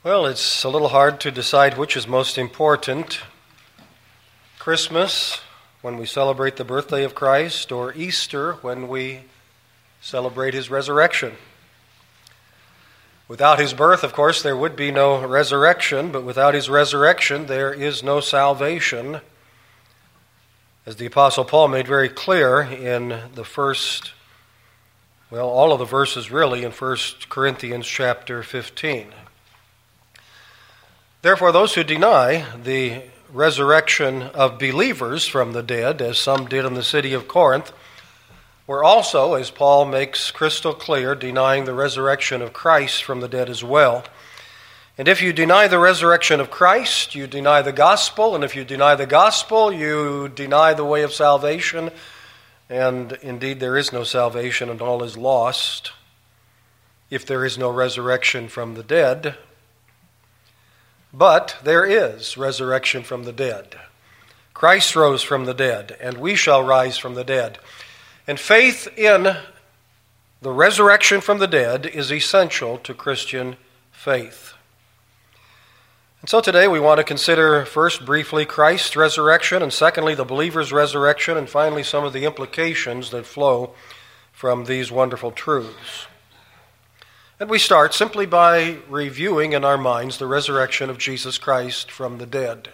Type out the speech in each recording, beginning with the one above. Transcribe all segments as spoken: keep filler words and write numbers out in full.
Well, it's a little hard to decide which is most important. Christmas, when we celebrate the birthday of Christ, or Easter, when we celebrate his resurrection. Without his birth, of course, there would be no resurrection, but without his resurrection, there is no salvation. As the Apostle Paul made very clear in the first, well, all of the verses really, in First Corinthians chapter fifteen. Therefore, those who deny the resurrection of believers from the dead, as some did in the city of Corinth, were also, as Paul makes crystal clear, denying the resurrection of Christ from the dead as well. And if you deny the resurrection of Christ, you deny the gospel, and if you deny the gospel, you deny the way of salvation, and indeed there is no salvation and all is lost if there is no resurrection from the dead. But there is resurrection from the dead. Christ rose from the dead, and we shall rise from the dead. And faith in the resurrection from the dead is essential to Christian faith. And so today we want to consider first briefly Christ's resurrection, and secondly the believer's resurrection, and finally some of the implications that flow from these wonderful truths. And we start simply by reviewing in our minds the resurrection of Jesus Christ from the dead.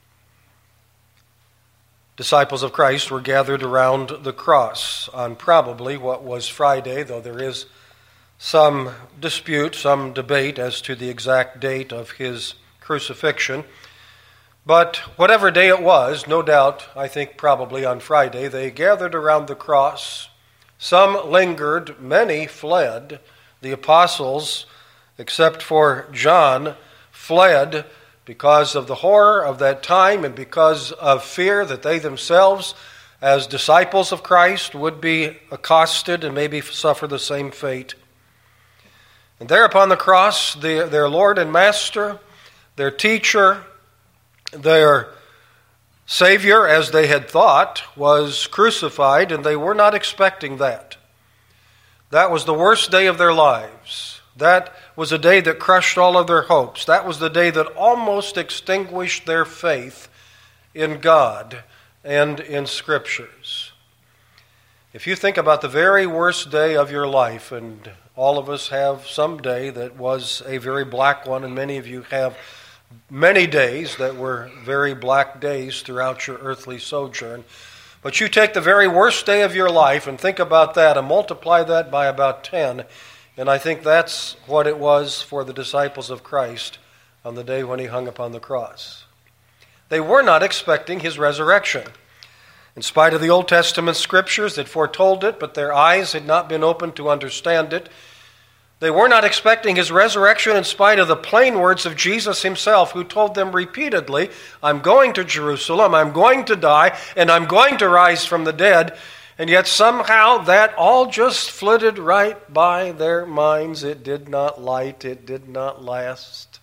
Disciples of Christ were gathered around the cross on probably what was Friday, though there is some dispute, some debate as to the exact date of his crucifixion. But whatever day it was, no doubt, I think probably on Friday, they gathered around the cross. Some lingered, many fled. The apostles, except for John, fled because of the horror of that time and because of fear that they themselves, as disciples of Christ, would be accosted and maybe suffer the same fate. And there upon the cross, the, their Lord and Master, their teacher, their Savior, as they had thought, was crucified, and they were not expecting that. That was the worst day of their lives. That was a day that crushed all of their hopes. That was the day that almost extinguished their faith in God and in Scriptures. If you think about the very worst day of your life, and all of us have some day that was a very black one, and many of you have many days that were very black days throughout your earthly sojourn. But you take the very worst day of your life and think about that and multiply that by about ten, and I think that's what it was for the disciples of Christ on the day when he hung upon the cross. They were not expecting his resurrection. In spite of the Old Testament scriptures that foretold it, but their eyes had not been opened to understand it. They were not expecting his resurrection in spite of the plain words of Jesus himself, who told them repeatedly, I'm going to Jerusalem, I'm going to die, and I'm going to rise from the dead. And yet somehow that all just flitted right by their minds. It did not light, it did not last.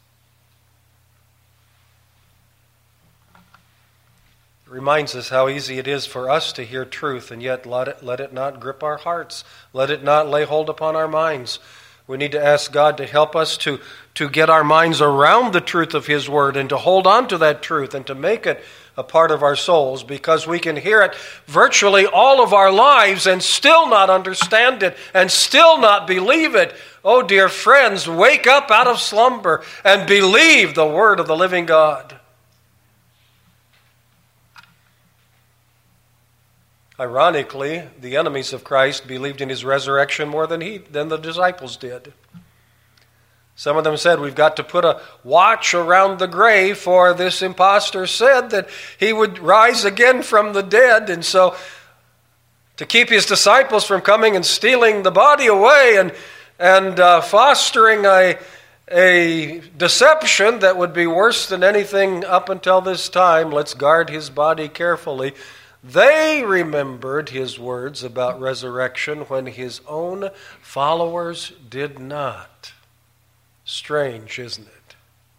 It reminds us how easy it is for us to hear truth, and yet let it, let it not grip our hearts. Let it not lay hold upon our minds. We need to ask God to help us to, to get our minds around the truth of his word and to hold on to that truth and to make it a part of our souls, because we can hear it virtually all of our lives and still not understand it and still not believe it. Oh, dear friends, wake up out of slumber and believe the word of the living God. Ironically, the enemies of Christ believed in his resurrection more than he than the disciples did. Some of them said, we've got to put a watch around the grave, for this impostor said that he would rise again from the dead. And so to keep his disciples from coming and stealing the body away and, and uh, fostering a, a deception that would be worse than anything up until this time, let's guard his body carefully. They remembered his words about resurrection when his own followers did not. Strange, isn't it?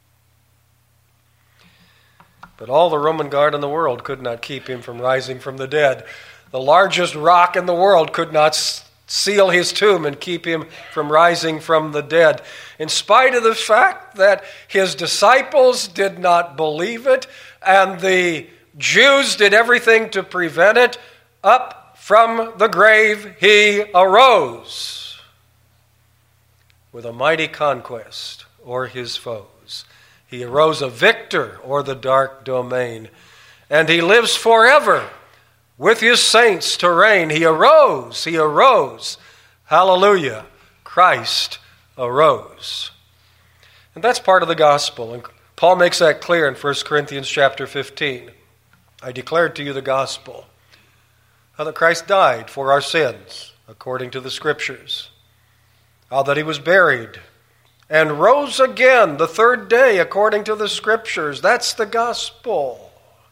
But all the Roman guard in the world could not keep him from rising from the dead. The largest rock in the world could not seal his tomb and keep him from rising from the dead. In spite of the fact that his disciples did not believe it and the Jews did everything to prevent it, up from the grave he arose with a mighty conquest o'er his foes. He arose a victor o'er the dark domain, and he lives forever with his saints to reign. He arose, he arose. Hallelujah. Christ arose. And that's part of the gospel. And Paul makes that clear in First Corinthians chapter fifteen. I declared to you the gospel, how that Christ died for our sins, according to the Scriptures, how that he was buried and rose again the third day, according to the Scriptures. That's the gospel.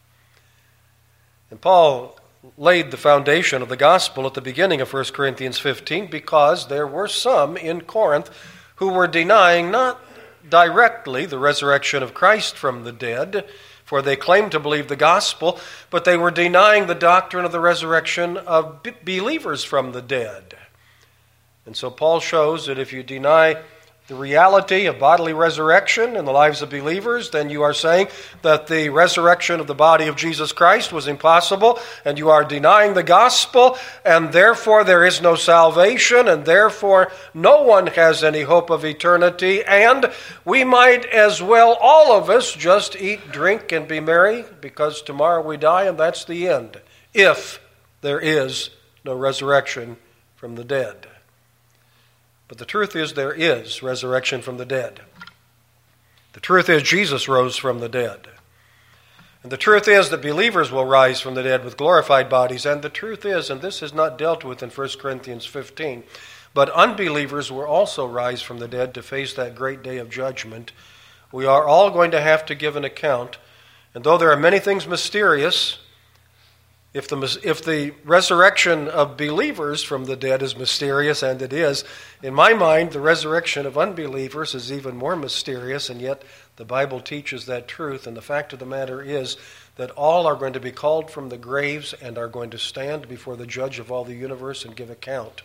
And Paul laid the foundation of the gospel at the beginning of First Corinthians fifteen because there were some in Corinth who were denying not directly the resurrection of Christ from the dead, for they claimed to believe the gospel, but they were denying the doctrine of the resurrection of b- believers from the dead. And so Paul shows that if you deny the reality of bodily resurrection in the lives of believers, then you are saying that the resurrection of the body of Jesus Christ was impossible, and you are denying the gospel, and therefore there is no salvation, and therefore no one has any hope of eternity, and we might as well, all of us, just eat, drink, and be merry, because tomorrow we die, and that's the end, if there is no resurrection from the dead. But the truth is there is resurrection from the dead. The truth is Jesus rose from the dead. And the truth is that believers will rise from the dead with glorified bodies. And the truth is, and this is not dealt with in First Corinthians fifteen, but unbelievers will also rise from the dead to face that great day of judgment. We are all going to have to give an account. And though there are many things mysterious, If the, if the resurrection of believers from the dead is mysterious, and it is, in my mind, the resurrection of unbelievers is even more mysterious, and yet the Bible teaches that truth. And the fact of the matter is that all are going to be called from the graves and are going to stand before the judge of all the universe and give account.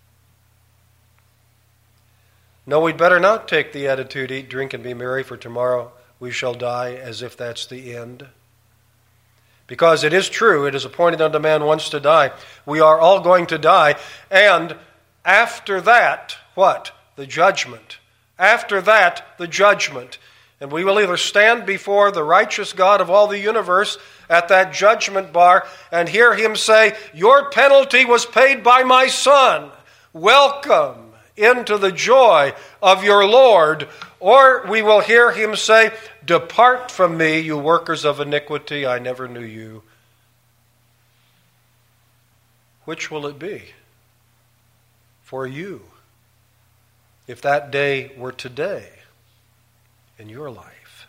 No, we'd better not take the attitude, eat, drink, and be merry, for tomorrow we shall die, as if that's the end. Because it is true, it is appointed unto man once to die. We are all going to die. And after that, what? The judgment. After that, the judgment. And we will either stand before the righteous God of all the universe at that judgment bar and hear him say, "Your penalty was paid by my Son. Welcome into the joy of your Lord." Or we will hear him say, "Depart from me, you workers of iniquity, I never knew you." Which will it be for you if that day were today in your life?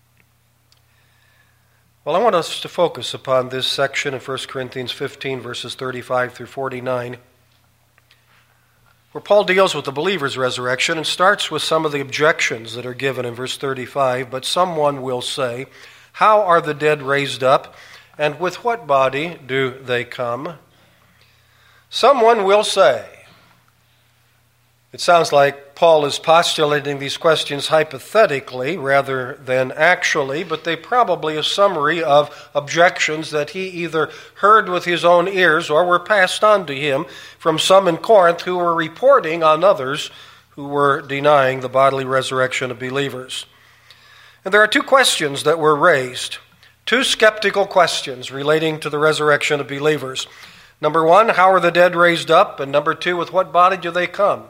Well, I want us to focus upon this section in First Corinthians fifteen, verses thirty-five through forty-nine, where Paul deals with the believer's resurrection and starts with some of the objections that are given in verse thirty-five. But someone will say, "How are the dead raised up, and with what body do they come?" Someone will say. It sounds like Paul is postulating these questions hypothetically rather than actually, but they probably a summary of objections that he either heard with his own ears or were passed on to him from some in Corinth who were reporting on others who were denying the bodily resurrection of believers. And there are two questions that were raised, two skeptical questions relating to the resurrection of believers. Number one, how are the dead raised up? And number two, with what body do they come?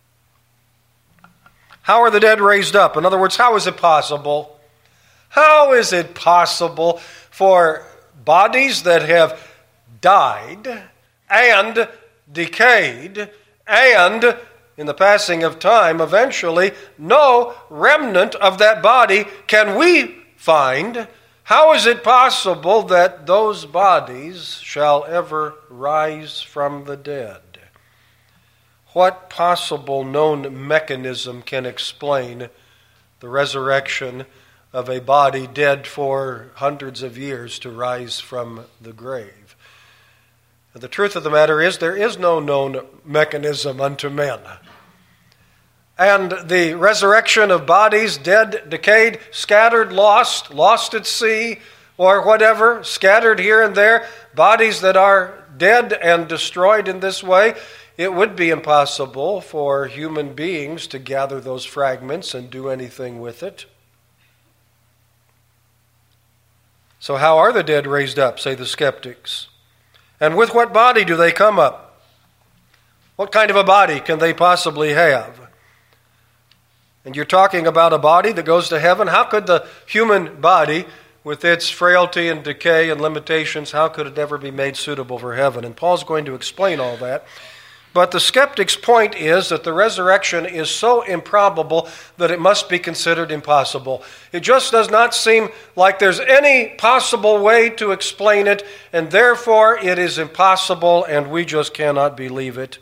How are the dead raised up? In other words, how is it possible? How is it possible for bodies that have died and decayed and, in the passing of time, eventually, no remnant of that body can we find? How is it possible that those bodies shall ever rise from the dead? What possible known mechanism can explain the resurrection of a body dead for hundreds of years to rise from the grave? And the truth of the matter is, there is no known mechanism unto men. And the resurrection of bodies, dead, decayed, scattered, lost, lost at sea, or whatever, scattered here and there, bodies that are dead and destroyed in this way, it would be impossible for human beings to gather those fragments and do anything with it. So how are the dead raised up, say the skeptics? And with what body do they come up? What kind of a body can they possibly have? And you're talking about a body that goes to heaven. How could the human body, with its frailty and decay and limitations, how could it ever be made suitable for heaven? And Paul's going to explain all that. But the skeptic's point is that the resurrection is so improbable that it must be considered impossible. It just does not seem like there's any possible way to explain it, and therefore it is impossible, and we just cannot believe it.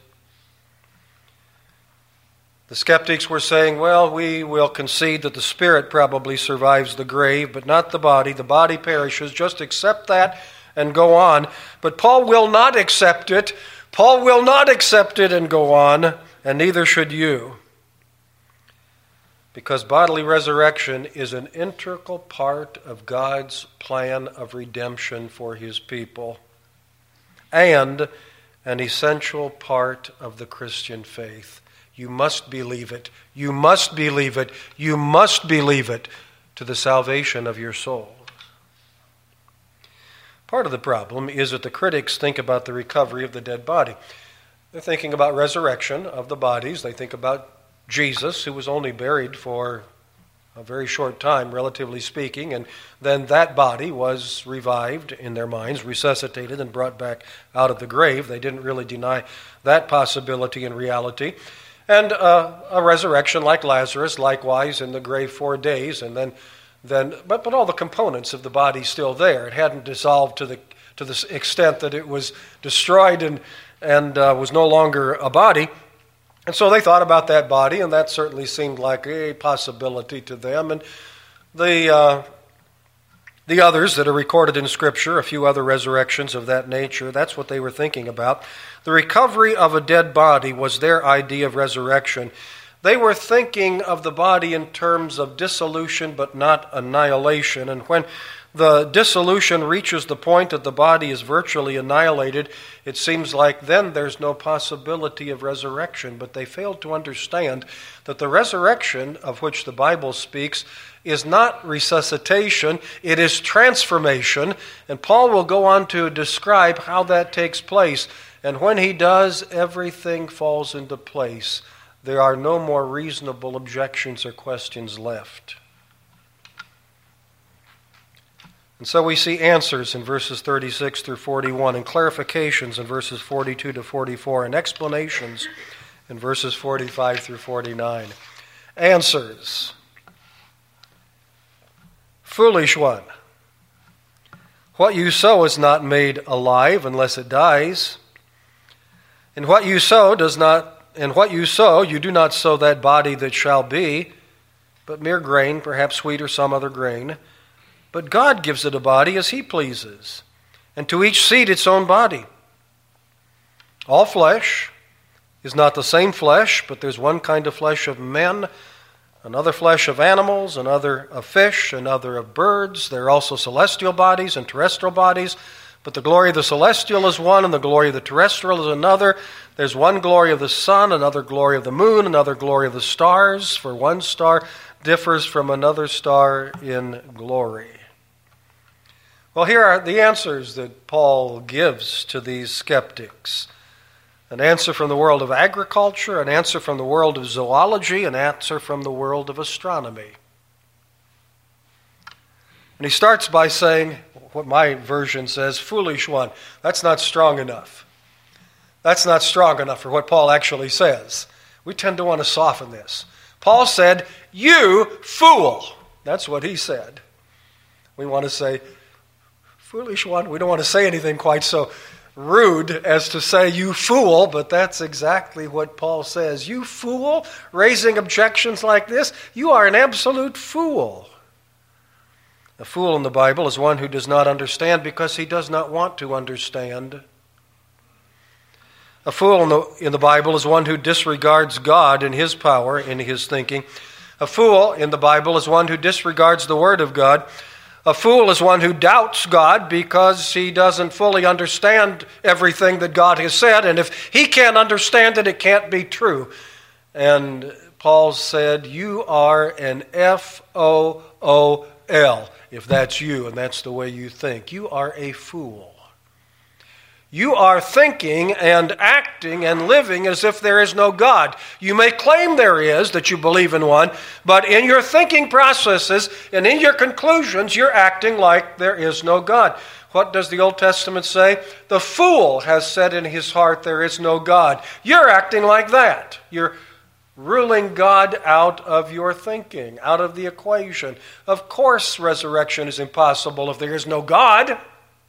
The skeptics were saying, well, we will concede that the spirit probably survives the grave, but not the body. The body perishes. Just accept that and go on. But Paul will not accept it. Paul will not accept it and go on, and neither should you. Because bodily resurrection is an integral part of God's plan of redemption for his people, and an essential part of the Christian faith. You must believe it. You must believe it. You must believe it to the salvation of your soul. Part of the problem is that the critics think about the recovery of the dead body. They're thinking about resurrection of the bodies. They think about Jesus, who was only buried for a very short time, relatively speaking, and then that body was revived in their minds, resuscitated and brought back out of the grave. They didn't really deny that possibility in reality. And uh, a resurrection like Lazarus, likewise, in the grave four days, and then Then, but, but all the components of the body still there. It hadn't dissolved to the to the extent that it was destroyed and and uh, was no longer a body. And so they thought about that body, and that certainly seemed like a possibility to them. And the uh, the others that are recorded in Scripture, a few other resurrections of that nature, that's what they were thinking about. The recovery of a dead body was their idea of resurrection. They were thinking of the body in terms of dissolution but not annihilation. And when the dissolution reaches the point that the body is virtually annihilated, it seems like then there's no possibility of resurrection. But they failed to understand that the resurrection of which the Bible speaks is not resuscitation, it is transformation. And Paul will go on to describe how that takes place. And when he does, everything falls into place. There are no more reasonable objections or questions left. And so we see answers in verses thirty-six through forty-one, and clarifications in verses forty-two to forty-four, and explanations in verses forty-five through forty-nine. Answers. Foolish one, what you sow is not made alive unless it dies. And what you sow does not And what you sow, you do not sow that body that shall be, but mere grain, perhaps wheat or some other grain. But God gives it a body as he pleases, and to each seed its own body. All flesh is not the same flesh, but there's one kind of flesh of men, another flesh of animals, another of fish, another of birds. There are also celestial bodies and terrestrial bodies. But the glory of the celestial is one, and the glory of the terrestrial is another. There's one glory of the sun, another glory of the moon, another glory of the stars, for one star differs from another star in glory. Well, here are the answers that Paul gives to these skeptics. An answer from the world of agriculture, an answer from the world of zoology, an answer from the world of astronomy. And he starts by saying, what my version says, foolish one. That's not strong enough. That's not strong enough for what Paul actually says. We tend to want to soften this. Paul said, you fool. That's what he said. We want to say, foolish one. We don't want to say anything quite so rude as to say, you fool, but that's exactly what Paul says. You fool, raising objections like this, you are an absolute fool. A fool in the Bible is one who does not understand because he does not want to understand. A fool in the, in the Bible is one who disregards God and His power in his thinking. A fool in the Bible is one who disregards the Word of God. A fool is one who doubts God because he doesn't fully understand everything that God has said, and if he can't understand it, it can't be true. And Paul said, you are an F O O L, if that's you and that's the way you think. You are a fool. You are thinking and acting and living as if there is no God. You may claim there is, that you believe in one, but in your thinking processes and in your conclusions, you're acting like there is no God. What does the Old Testament say? The fool has said in his heart, there is no God. You're acting like that. You're ruling God out of your thinking, out of the equation. Of course, resurrection is impossible if there is no God.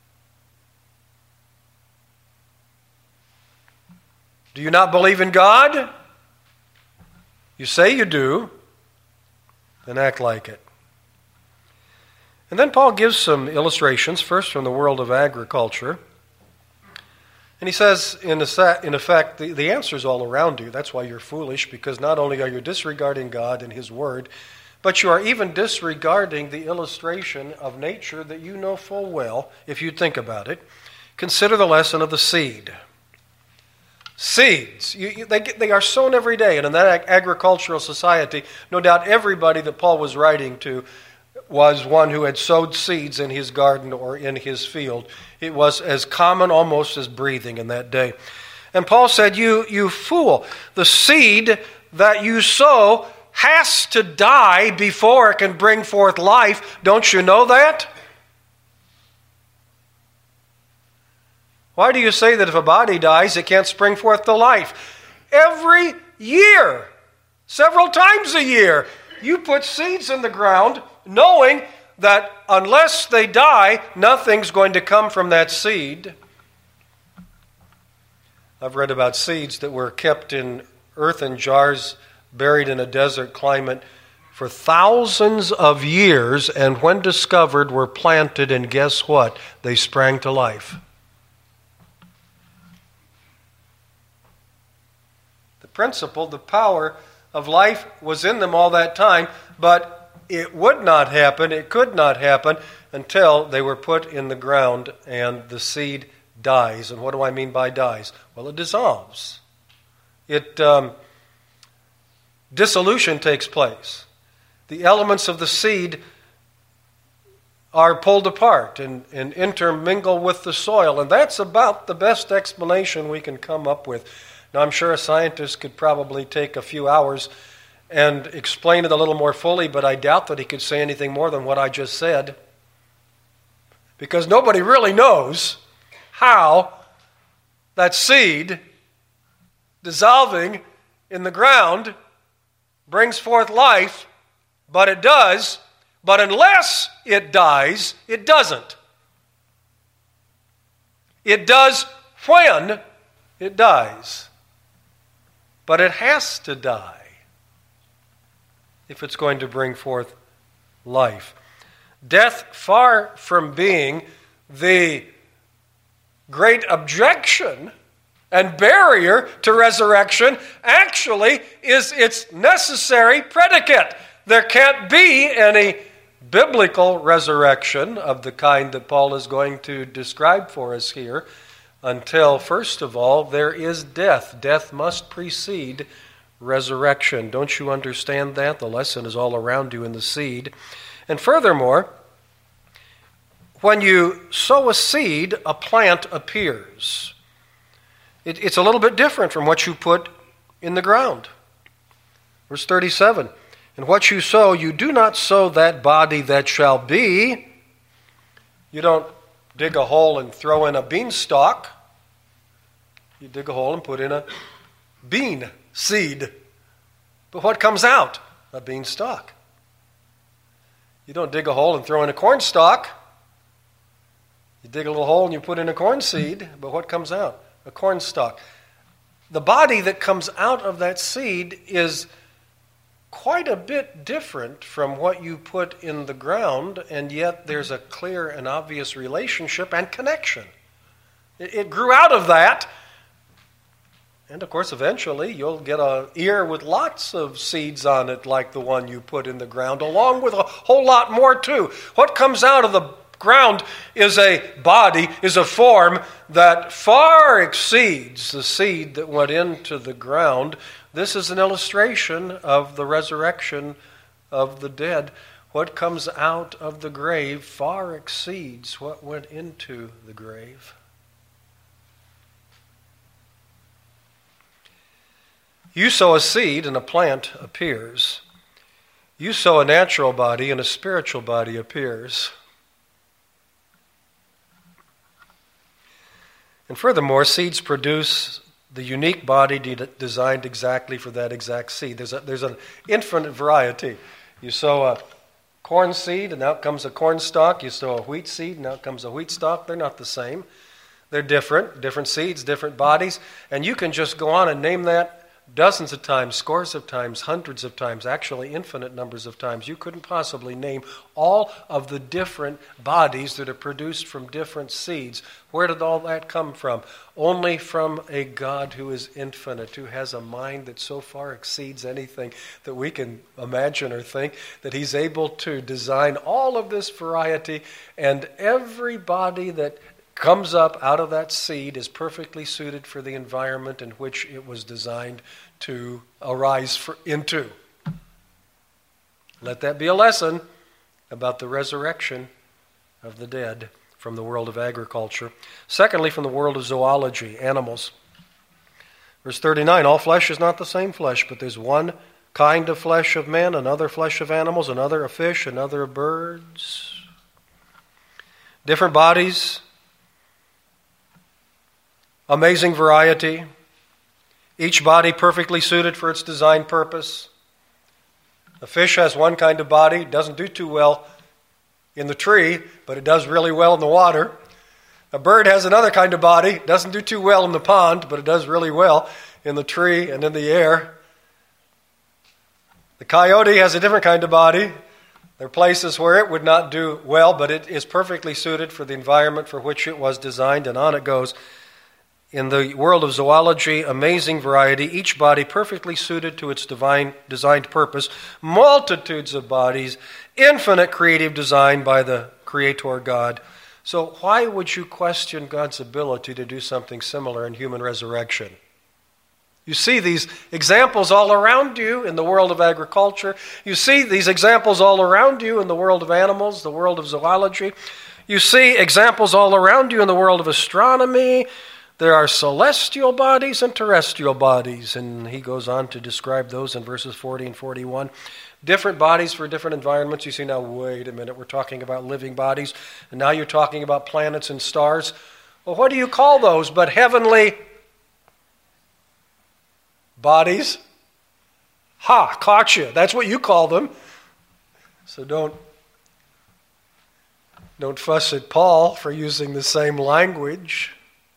Do you not believe in God? You say you do, then act like it. And then Paul gives some illustrations, first from the world of agriculture. And he says, in effect, the, the answer is all around you. That's why you're foolish, because not only are you disregarding God and His Word, but you are even disregarding the illustration of nature that you know full well, if you think about it. Consider the lesson of the seed. Seeds, you, you, they, they are sown every day, and in that ag- agricultural society, no doubt everybody that Paul was writing to was one who had sowed seeds in his garden or in his field. It was as common almost as breathing in that day. And Paul said, you, you fool, the seed that you sow has to die before it can bring forth life. Don't you know that? Why do you say that if a body dies, it can't spring forth to life? Every year, several times a year, you put seeds in the ground knowing that unless they die, nothing's going to come from that seed. I've read about seeds that were kept in earthen jars, buried in a desert climate for thousands of years, and when discovered were planted, and guess what? They sprang to life. Principle, the power of life was in them all that time, but it would not happen, it could not happen until they were put in the ground and the seed dies. And what do I mean by dies? Well, it dissolves. It um, dissolution takes place. The elements of the seed are pulled apart and, and intermingle with the soil, and that's about the best explanation we can come up with. Now, I'm sure a scientist could probably take a few hours and explain it a little more fully, but I doubt that he could say anything more than what I just said, because nobody really knows how that seed dissolving in the ground brings forth life, but it does. But unless it dies, it doesn't. It does when it dies. But it has to die if it's going to bring forth life. Death, far from being the great objection and barrier to resurrection, actually is its necessary predicate. There can't be any biblical resurrection of the kind that Paul is going to describe for us here until, first of all, there is death. Death must precede resurrection. Don't you understand that? The lesson is all around you in the seed. And furthermore, when you sow a seed, a plant appears. It, it's a little bit different from what you put in the ground. Verse thirty-seven, and what you sow, you do not sow that body that shall be. You don't dig a hole and throw in a beanstalk. You dig a hole and put in a bean seed. But what comes out? A beanstalk. You don't dig a hole and throw in a corn stalk. You dig a little hole and you put in a corn seed. But what comes out? A corn stalk. The body that comes out of that seed is quite a bit different from what you put in the ground, and yet there's a clear and obvious relationship and connection. It, it grew out of that, And of course, eventually, you'll get an ear with lots of seeds on it like the one you put in the ground, along with a whole lot more too. What comes out of the ground is a body, is a form that far exceeds the seed that went into the ground. This is an illustration of the resurrection of the dead. What comes out of the grave far exceeds what went into the grave. You sow a seed and a plant appears. You sow a natural body and a spiritual body appears. And furthermore, seeds produce the unique body de- designed exactly for that exact seed. There's a, there's an infinite variety. You sow a corn seed, and out comes a corn stalk. You sow a wheat seed, and out comes a wheat stalk. They're not the same. They're different, different seeds, different bodies. And you can just go on and name that dozens of times, scores of times, hundreds of times, actually infinite numbers of times. You couldn't possibly name all of the different bodies that are produced from different seeds. Where did all that come from? Only from a God who is infinite, who has a mind that so far exceeds anything that we can imagine or think, that he's able to design all of this variety, and every body that comes up out of that seed is perfectly suited for the environment in which it was designed to arise for, into. Let that be a lesson about the resurrection of the dead from the world of agriculture. Secondly, from the world of zoology, animals. Verse thirty-nine, all flesh is not the same flesh, but there's one kind of flesh of men, another flesh of animals, another of fish, another of birds. Different bodies, amazing variety, each body perfectly suited for its designed purpose. A fish has one kind of body, doesn't do too well in the tree, but it does really well in the water. A bird has another kind of body, doesn't do too well in the pond, but it does really well in the tree and in the air. The coyote has a different kind of body. There are places where it would not do well, but it is perfectly suited for the environment for which it was designed, and on it goes. In the world of zoology, amazing variety, each body perfectly suited to its divine designed purpose, multitudes of bodies, infinite creative design by the Creator God. So why would you question God's ability to do something similar in human resurrection? You see these examples all around you in the world of agriculture. You see these examples all around you in the world of animals, the world of zoology. You see examples all around you in the world of astronomy. There are celestial bodies and terrestrial bodies, and he goes on to describe those in verses forty and forty-one. Different bodies for different environments. You see, now, wait a minute, we're talking about living bodies, and now you're talking about planets and stars. Well, what do you call those but heavenly bodies? Ha, caught you. That's what you call them. So don't, don't fuss at Paul for using the same language.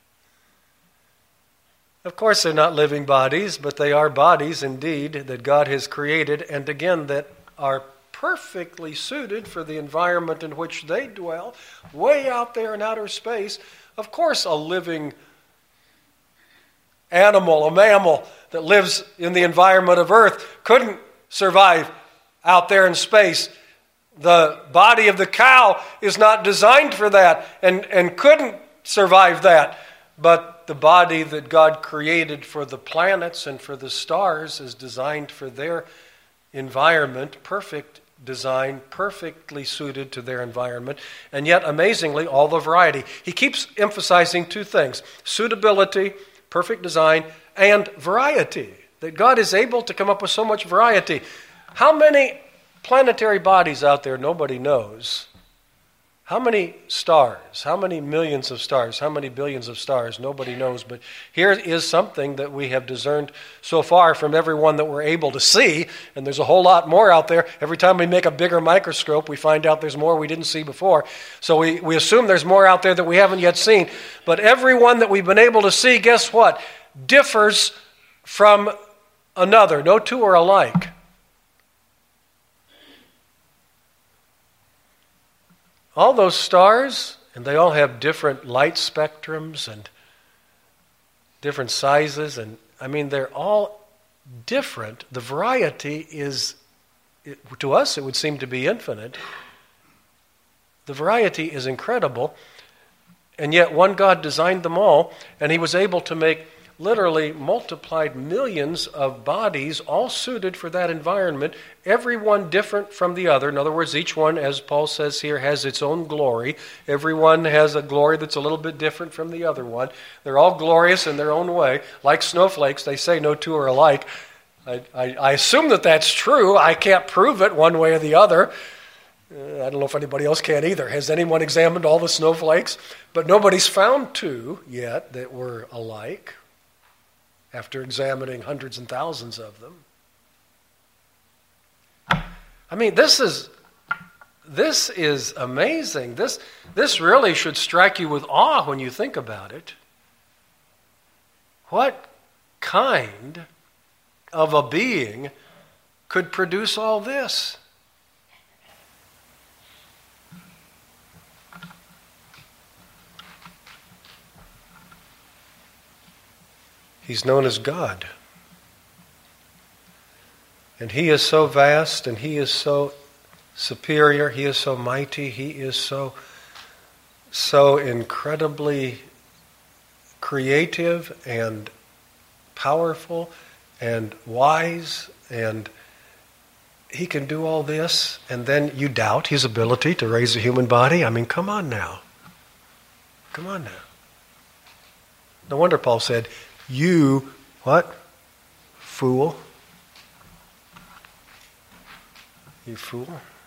Of course, they're not living bodies, but they are bodies indeed that God has created, and again, that are perfectly suited for the environment in which they dwell, way out there in outer space. Of course, a living animal, a mammal that lives in the environment of Earth couldn't survive out there in space. The body of the cow is not designed for that and, and couldn't survive that, but the body that God created for the planets and for the stars is designed for their environment, perfect design, perfectly suited to their environment, and yet, amazingly, all the variety. He keeps emphasizing two things: suitability, perfect design, and variety. That God is able to come up with so much variety. How many planetary bodies out there nobody knows? How many stars? How many millions of stars? How many billions of stars? Nobody knows. But here is something that we have discerned so far from everyone that we're able to see, and there's a whole lot more out there. Every time we make a bigger microscope, we find out there's more we didn't see before. So we, we assume there's more out there that we haven't yet seen. But every one that we've been able to see, guess what? Differs from another. No two are alike. All those stars, and they all have different light spectrums and different sizes and I mean, they're all different. The variety is, it, to us, it would seem to be infinite. The variety is incredible, and yet one God designed them all, and he was able to make literally multiplied millions of bodies all suited for that environment, every one different from the other. In other words, each one, as Paul says here, has its own glory. Every one has a glory that's a little bit different from the other one. They're all glorious in their own way. Like snowflakes, they say no two are alike. I, I, I assume that that's true. I can't prove it one way or the other. Uh, I don't know if anybody else can either. Has anyone examined all the snowflakes? But nobody's found two yet that were alike, after examining hundreds and thousands of them. I mean, this is this is amazing. This this really should strike you with awe when you think about it. What kind of a being could produce all this? He's known as God. And he is so vast, and he is so superior, he is so mighty, he is so, so incredibly creative and powerful and wise, and he can do all this, and then you doubt his ability to raise a human body? I mean, come on now. Come on now. No wonder Paul said, you, what? Fool. You fool.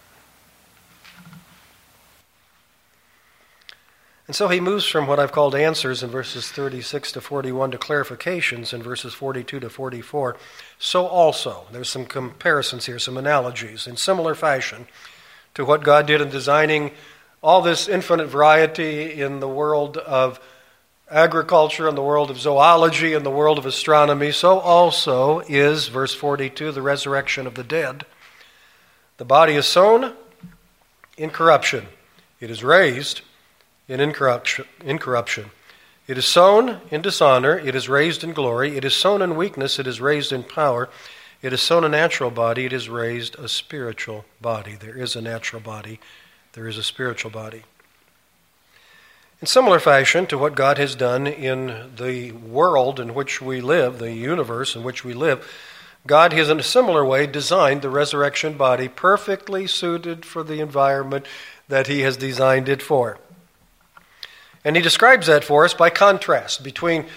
And so he moves from what I've called answers in verses thirty-six to forty-one to clarifications in verses forty-two to forty-four. So also, there's some comparisons here, some analogies, in similar fashion to what God did in designing all this infinite variety in the world of agriculture, in the world of zoology, in the world of astronomy. So also is, verse forty-two, the resurrection of the dead. The body is sown in corruption. It is raised in incorruption. incorruption. It is sown in dishonor. It is raised in glory. It is sown in weakness. It is raised in power. It is sown a natural body. It is raised a spiritual body. There is a natural body. There is a spiritual body. In similar fashion to what God has done in the world in which we live, the universe in which we live, God has in a similar way designed the resurrection body perfectly suited for the environment that he has designed it for. And he describes that for us by contrast between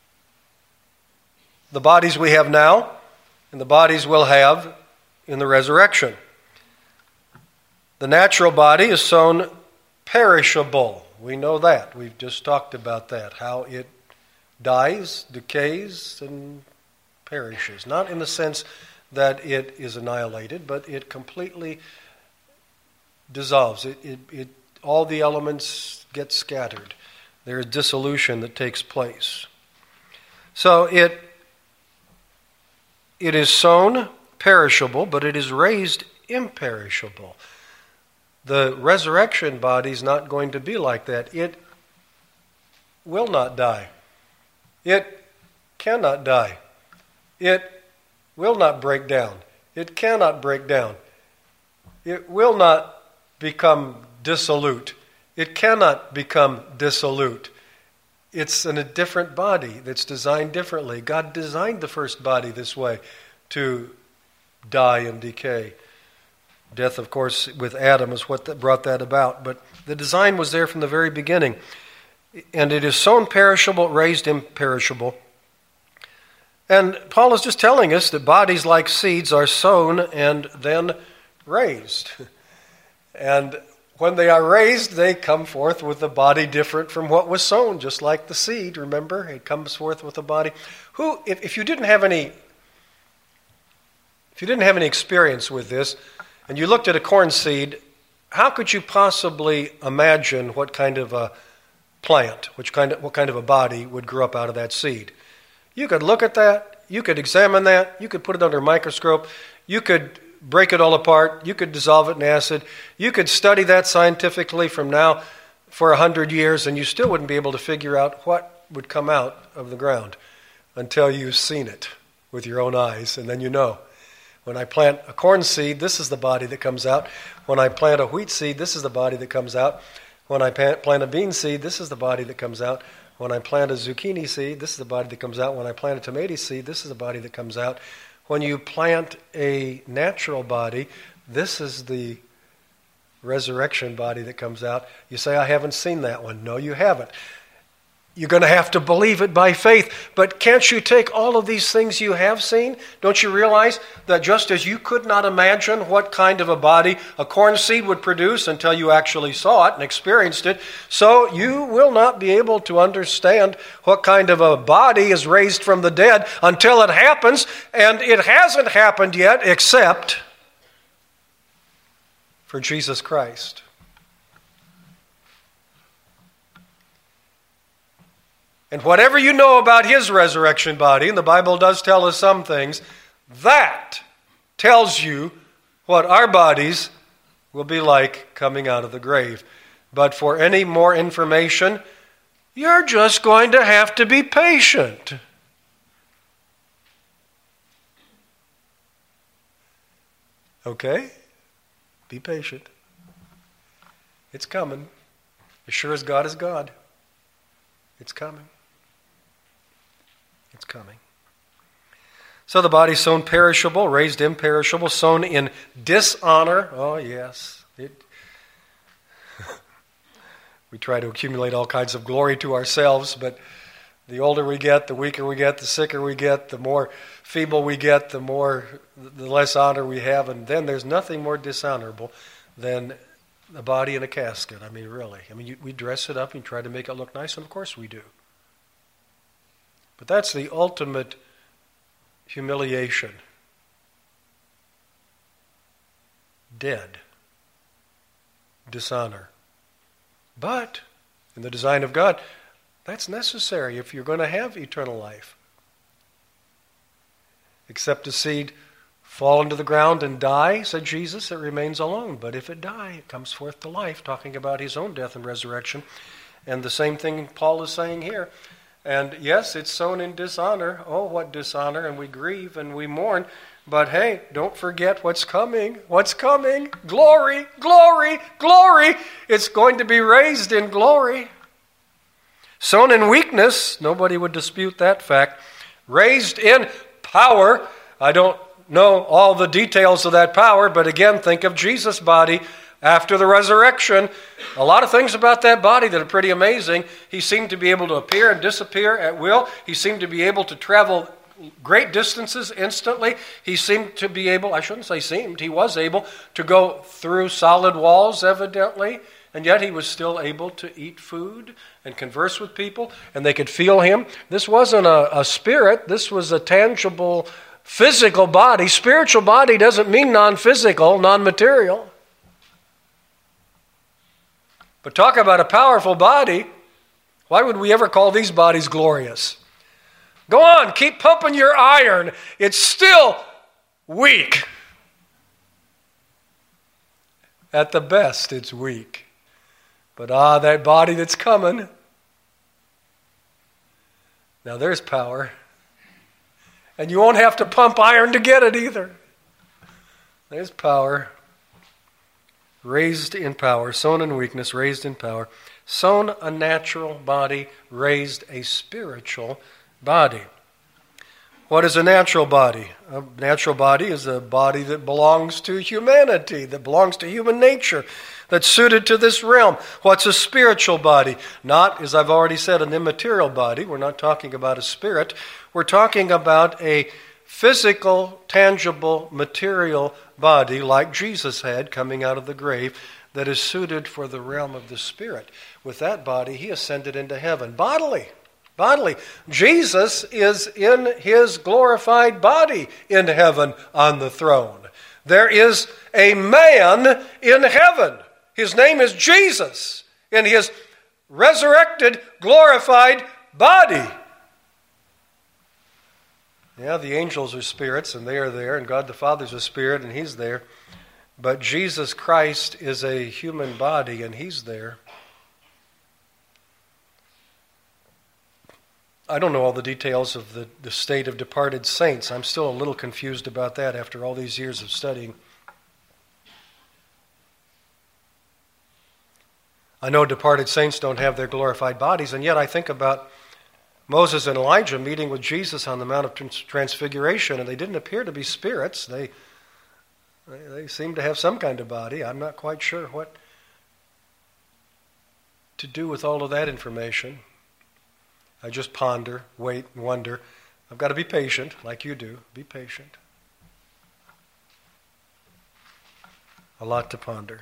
the bodies we have now and the bodies we'll have in the resurrection. The natural body is sown perishable. We know that. We've just talked about that, how it dies, decays, and perishes. Not in the sense that it is annihilated, but it completely dissolves. It, it, it, all the elements get scattered. There is dissolution that takes place. So it, it is sown perishable, but it is raised imperishable. The resurrection body is not going to be like that. It will not die. It cannot die. It will not break down. It cannot break down. It will not become dissolute. It cannot become dissolute. It's in a different body that's designed differently. God designed the first body this way, to die and decay. Death, of course, with Adam is what that brought that about. But the design was there from the very beginning. And it is sown perishable, raised imperishable. And Paul is just telling us that bodies like seeds are sown and then raised. And when they are raised, they come forth with a body different from what was sown, just like the seed, remember? It comes forth with a body. Who, if, if you didn't have any, if you didn't have any experience with this, and you looked at a corn seed, how could you possibly imagine what kind of a plant, which kind of, what kind of a body would grow up out of that seed? You could look at that, you could examine that, you could put it under a microscope, you could break it all apart, you could dissolve it in acid, you could study that scientifically from now for a hundred years, and you still wouldn't be able to figure out what would come out of the ground. until you've seen it with your own eyes, and then you know. When I plant a corn seed, this is the body that comes out. When I plant a wheat seed, this is the body that comes out. When I plant a bean seed, this is the body that comes out. When I plant a zucchini seed, this is the body that comes out. When I plant a tomato seed, this is the body that comes out. When you plant a natural body, this is the resurrection body that comes out. You say, I haven't seen that one. No, you haven't. You're going to have to believe it by faith. But can't you take all of these things you have seen? Don't you realize that just as you could not imagine what kind of a body a corn seed would produce until you actually saw it and experienced it, so you will not be able to understand what kind of a body is raised from the dead until it happens, and it hasn't happened yet except for Jesus Christ. And whatever you know about his resurrection body, and the Bible does tell us some things, that tells you what our bodies will be like coming out of the grave. But for any more information, you're just going to have to be patient. Okay? Be patient. It's coming. As sure as God is God. It's coming. It's coming. So the body sown perishable, raised imperishable, sown in dishonor. Oh, yes. It, we try to accumulate all kinds of glory to ourselves, but the older we get, the weaker we get, the sicker we get, the more feeble we get, the more, the less honor we have, and then there's nothing more dishonorable than a body in a casket. I mean, really. I mean, you, we dress it up and try to make it look nice, and of course we do. But that's the ultimate humiliation. Dead. Dishonor. But, in the design of God, that's necessary if you're going to have eternal life. Except a seed fall into the ground and die, said Jesus, it remains alone. But if it die, it comes forth to life, talking about his own death and resurrection. And the same thing Paul is saying here. And yes, it's sown in dishonor. Oh, what dishonor. And we grieve and we mourn. But hey, don't forget what's coming. What's coming? Glory, glory, glory. It's going to be raised in glory. Sown in weakness, nobody would dispute that fact. Raised in power. I don't know all the details of that power, but again, think of Jesus' body after the resurrection. A lot of things about that body that are pretty amazing. He seemed to be able to appear and disappear at will. He seemed to be able to travel great distances instantly. He seemed to be able, I shouldn't say seemed, he was able to go through solid walls, evidently, and yet he was still able to eat food and converse with people, and they could feel him. This wasn't a, a spirit. This was a tangible, physical body. Spiritual body doesn't mean non-physical, non-material. But talk about a powerful body. Why would we ever call these bodies glorious? Go on, keep pumping your iron. It's still weak. At the best, it's weak. But ah, that body that's coming. Now there's power. And you won't have to pump iron to get it either. There's power. Raised in power, sown in weakness, raised in power. Sown a natural body, raised a spiritual body. What is a natural body? A natural body is a body that belongs to humanity, that belongs to human nature, that's suited to this realm. What's a spiritual body? Not, as I've already said, an immaterial body. We're not talking about a spirit. We're talking about a physical, tangible, material body like Jesus had coming out of the grave that is suited for the realm of the spirit. With that body, he ascended into heaven. Bodily. Bodily. Jesus is in his glorified body in heaven on the throne. There is a man in heaven. His name is Jesus in his resurrected, glorified body. Yeah, the angels are spirits, and they are there, and God the Father's a spirit, and he's there. But Jesus Christ is a human body, and he's there. I don't know all the details of the, the state of departed saints. I'm still a little confused about that after all these years of studying. I know departed saints don't have their glorified bodies, and yet I think about Moses and Elijah meeting with Jesus on the Mount of Transfiguration, and they didn't appear to be spirits. They, they, they seemed to have some kind of body. I'm not quite sure what to do with all of that information. I just ponder, wait, and wonder. I've got to be patient, like you do. Be patient. A lot to ponder.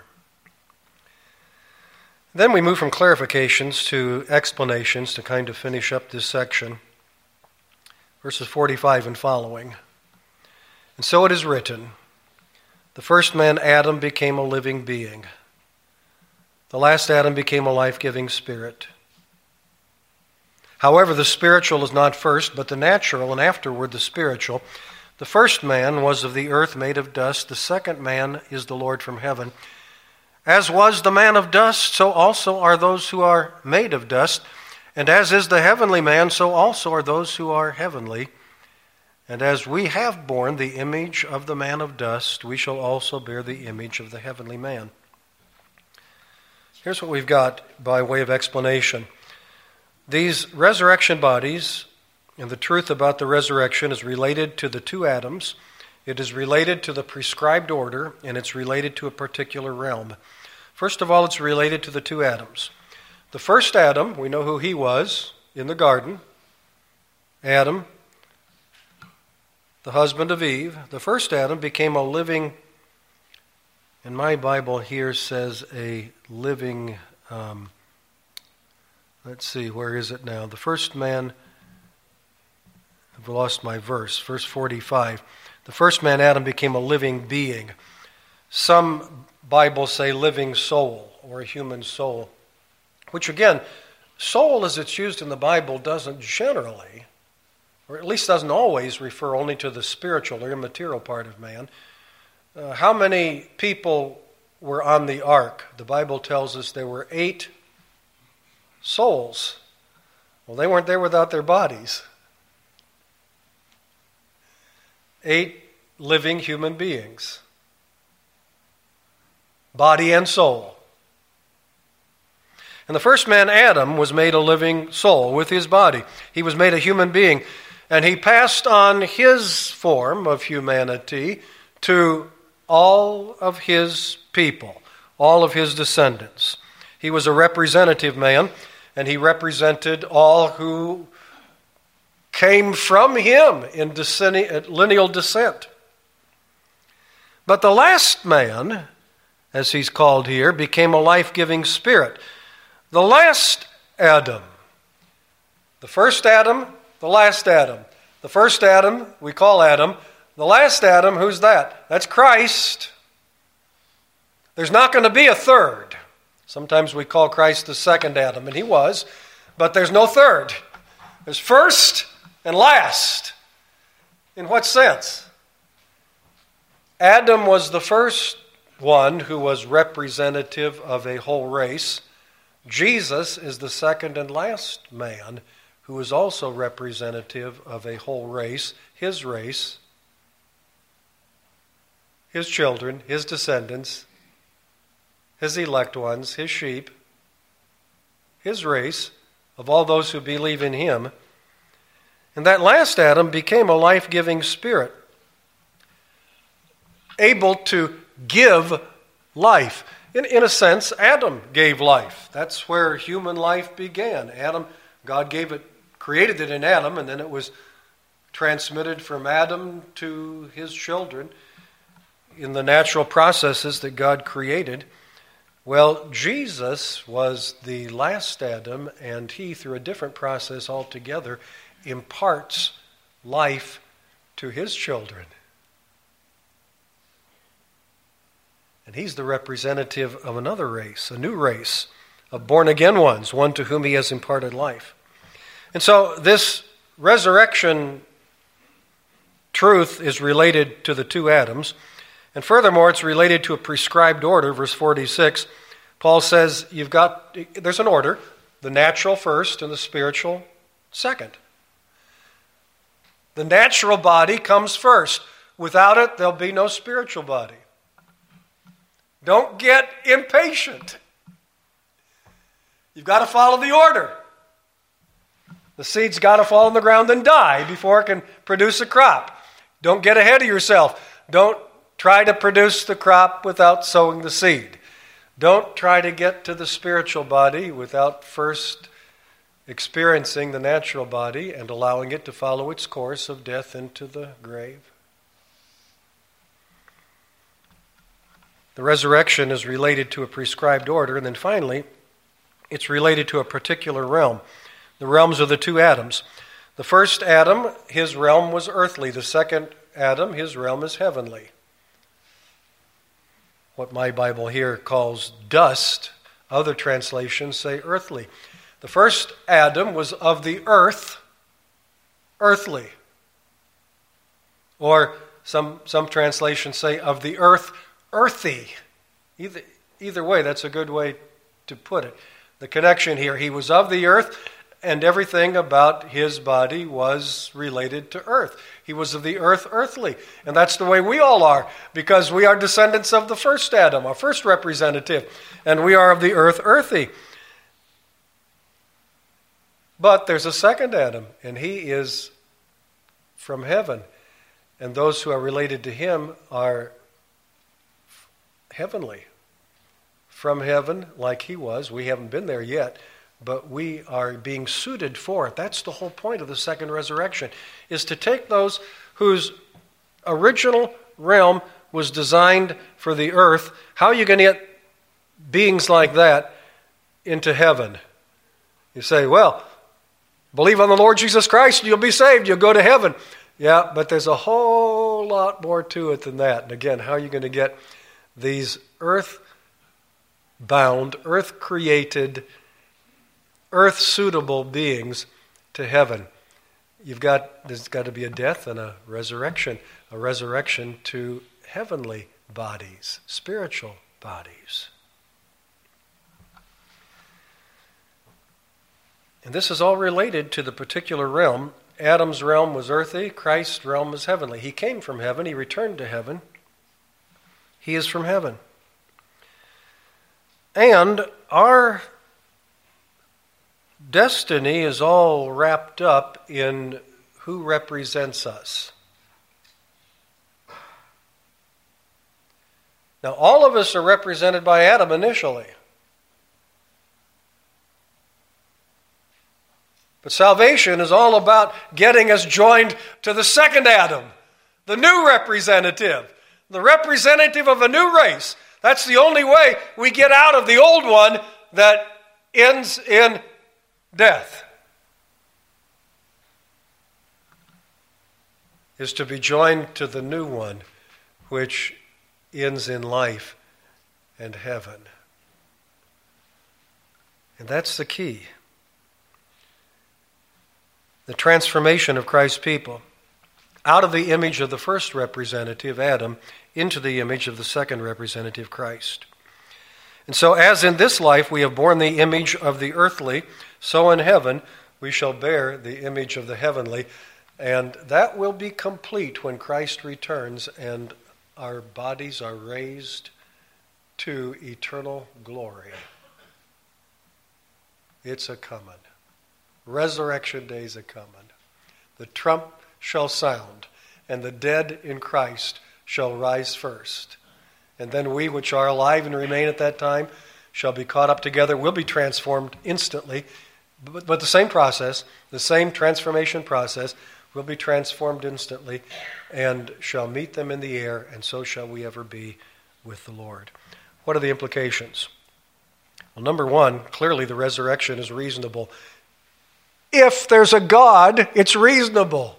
Then we move from clarifications to explanations to kind of finish up this section. Verses forty-five and following. And so it is written, the first man, Adam, became a living being. The last Adam became a life-giving spirit. However, the spiritual is not first, but the natural, and afterward the spiritual. The first man was of the earth, made of dust. The second man is the Lord from heaven. As was the man of dust, so also are those who are made of dust. And as is the heavenly man, so also are those who are heavenly. And as we have borne the image of the man of dust, we shall also bear the image of the heavenly man. Here's what we've got by way of explanation. These resurrection bodies, and the truth about the resurrection is related to the two Adams. It is related to the prescribed order, and it's related to a particular realm. First of all, it's related to the two Adams. The first Adam, we know who he was in the garden. Adam, the husband of Eve. The first Adam became a living, and my Bible here says a living, um, let's see, where is it now? The first man, I've lost my verse, verse forty-five. The first man, Adam, became a living being. Some Bibles say living soul or a human soul, which again, soul as it's used in the Bible doesn't generally, or at least doesn't always refer only to the spiritual or immaterial part of man. Uh, how many people were on the ark? The Bible tells us there were eight souls. Well, they weren't there without their bodies. Eight living human beings. Body and soul. And the first man, Adam, was made a living soul with his body. He was made a human being. And he passed on his form of humanity to all of his people, all of his descendants. He was a representative man, and he represented all who came from him in lineal descent. But the last man, as he's called here, became a life-giving spirit. The last Adam. The first Adam, the last Adam. The first Adam, we call Adam. The last Adam, who's that? That's Christ. There's not going to be a third. Sometimes we call Christ the second Adam, and he was, but there's no third. There's first and last. In what sense? Adam was the first one who was representative of a whole race. Jesus is the second and last man who is also representative of a whole race, his race, his children, his descendants, his elect ones, his sheep, his race, of all those who believe in him. And that last Adam became a life-giving spirit, able to give life. In, in a sense, Adam gave life. That's where human life began. Adam, God gave it, created it in Adam, and then it was transmitted from Adam to his children in the natural processes that God created. Well, Jesus was the last Adam, and he, through a different process altogether, imparts life to his children. And he's the representative of another race, a new race of born-again ones, one to whom he has imparted life. And so this resurrection truth is related to the two Adams. And furthermore, it's related to a prescribed order. Verse forty-six, Paul says you've got, there's an order, the natural first and the spiritual second. The natural body comes first. Without it, there'll be no spiritual body. Don't get impatient. You've got to follow the order. The seed's got to fall on the ground and die before it can produce a crop. Don't get ahead of yourself. Don't try to produce the crop without sowing the seed. Don't try to get to the spiritual body without first experiencing the natural body and allowing it to follow its course of death into the grave. The resurrection is related to a prescribed order, and then finally, it's related to a particular realm. The realms are the two Adams. The first Adam, his realm was earthly. The second Adam, his realm is heavenly. What my Bible here calls dust, other translations say earthly. The first Adam was of the earth, earthly. Or some, some translations say of the earth, earthy. Either, either way, that's a good way to put it. The connection here, he was of the earth, and everything about his body was related to earth. He was of the earth, earthly. And that's the way we all are, because we are descendants of the first Adam, our first representative, and we are of the earth, earthy. But there's a second Adam, and he is from heaven. And those who are related to him are heavenly. From heaven, like he was. We haven't been there yet, but we are being suited for it. That's the whole point of the second resurrection, is to take those whose original realm was designed for the earth. How are you going to get beings like that into heaven? You say, well, believe on the Lord Jesus Christ and you'll be saved. You'll go to heaven. Yeah, but there's a whole lot more to it than that. And again, how are you going to get these earth-bound, earth-created, earth-suitable beings to heaven? You've got, there's got to be a death and a resurrection, a resurrection to heavenly bodies, spiritual bodies. And this is all related to the particular realm. Adam's realm was earthy, Christ's realm was heavenly. He came from heaven, he returned to heaven. He is from heaven. And our destiny is all wrapped up in who represents us. Now, all of us are represented by Adam initially. But salvation is all about getting us joined to the second Adam, the new representative, the representative of a new race. That's the only way we get out of the old one that ends in death, is to be joined to the new one, which ends in life and heaven. And that's the key. The transformation of Christ's people out of the image of the first representative, Adam, into the image of the second representative, Christ. And so as in this life we have borne the image of the earthly, so in heaven we shall bear the image of the heavenly, and that will be complete when Christ returns and our bodies are raised to eternal glory. It's a coming. Resurrection days are coming. The trump shall sound, and the dead in Christ shall rise first. And then we which are alive and remain at that time shall be caught up together, will be transformed instantly. But, but the same process, the same transformation process, will be transformed instantly and shall meet them in the air, and so shall we ever be with the Lord. What are the implications? Well, number one, clearly the resurrection is reasonable. If there's a God, it's reasonable.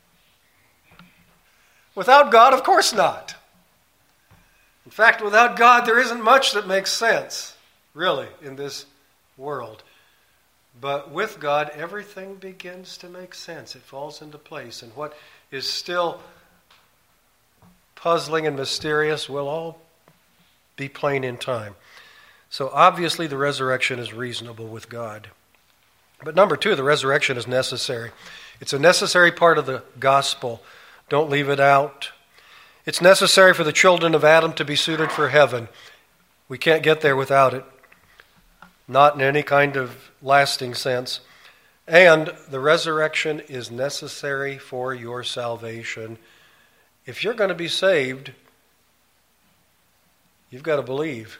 Without God, of course not. In fact, without God, there isn't much that makes sense, really, in this world. But with God, everything begins to make sense. It falls into place. And what is still puzzling and mysterious will all be plain in time. So obviously the resurrection is reasonable with God. But number two, the resurrection is necessary. It's a necessary part of the gospel. Don't leave it out. It's necessary for the children of Adam to be suited for heaven. We can't get there without it. Not in any kind of lasting sense. And the resurrection is necessary for your salvation. If you're going to be saved, you've got to believe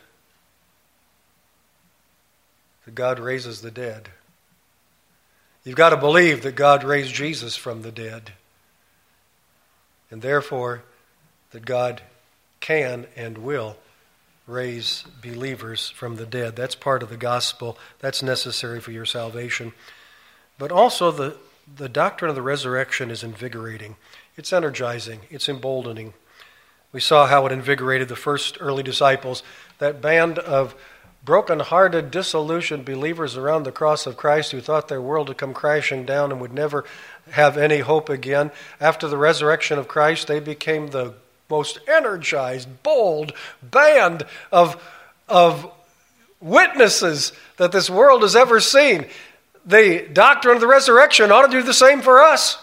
that God raises the dead. You've got to believe that God raised Jesus from the dead. And therefore, that God can and will raise believers from the dead. That's part of the gospel. That's necessary for your salvation. But also the, the doctrine of the resurrection is invigorating. It's energizing. It's emboldening. We saw how it invigorated the first early disciples. That band of broken-hearted, disillusioned believers around the cross of Christ who thought their world had come crashing down and would never have any hope again. After the resurrection of Christ, they became the most energized, bold band of, of witnesses that this world has ever seen. The doctrine of the resurrection ought to do the same for us.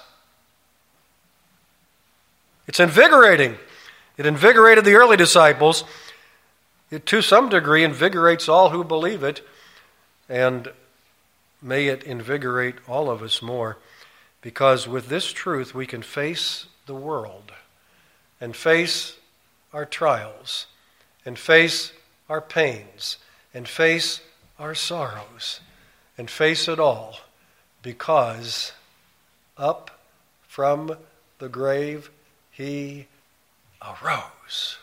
It's invigorating. It invigorated the early disciples. It, to some degree, invigorates all who believe it, and may it invigorate all of us more, because with this truth we can face the world and face our trials and face our pains and face our sorrows and face it all, because up from the grave he arose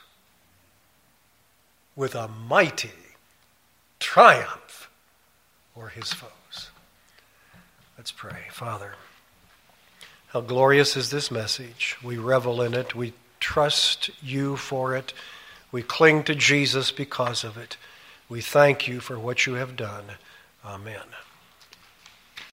with a mighty triumph o'er his foes. Let's pray. Father, how glorious is this message. We revel in it. We trust you for it. We cling to Jesus because of it. We thank you for what you have done. Amen.